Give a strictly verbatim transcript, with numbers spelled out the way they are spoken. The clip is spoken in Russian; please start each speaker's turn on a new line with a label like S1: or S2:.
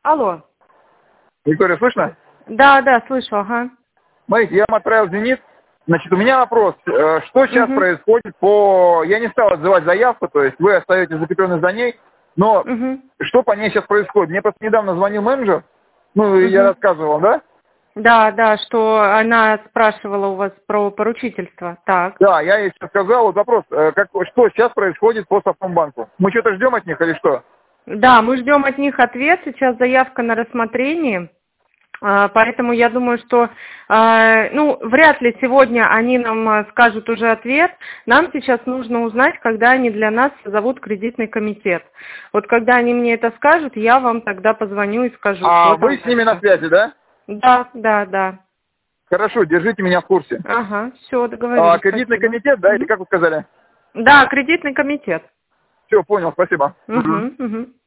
S1: Алло.
S2: Виктория, слышно?
S1: Да, да, слышу, ага.
S2: Смотрите, я вам отправил «Зенит». Значит, у меня вопрос. Э, Что сейчас
S1: Угу.
S2: происходит по... Я не стал отзывать заявку, то есть вы остаетесь закреплены за ней, но
S1: Угу.
S2: что по ней сейчас происходит? Мне просто недавно звонил менеджер, ну, и я
S1: Угу.
S2: рассказывал, да?
S1: Да, да, что она спрашивала у вас про поручительство. Так.
S2: Да, я ей сейчас сказал, вот вопрос, э, как, что сейчас происходит по Совкомбанку? Мы что-то ждем от них или что?
S1: Да, мы ждем от них ответ. Сейчас заявка на рассмотрение. А, Поэтому я думаю, что, а, ну, вряд ли сегодня они нам а, скажут уже ответ. Нам сейчас нужно узнать, когда они для нас зовут кредитный комитет. Вот когда они мне это скажут, я вам тогда позвоню и скажу,
S2: А
S1: что там
S2: вы с ними на
S1: дальше.
S2: связи, да?
S1: Да, да, да.
S2: Хорошо, держите меня в курсе.
S1: Ага, все,
S2: А,
S1: договорились,
S2: кредитный
S1: спасибо.
S2: комитет, да, или
S1: Мгм.
S2: как вы сказали?
S1: Да, кредитный комитет.
S2: Все, понял, спасибо. Мгм.
S1: Угу, угу.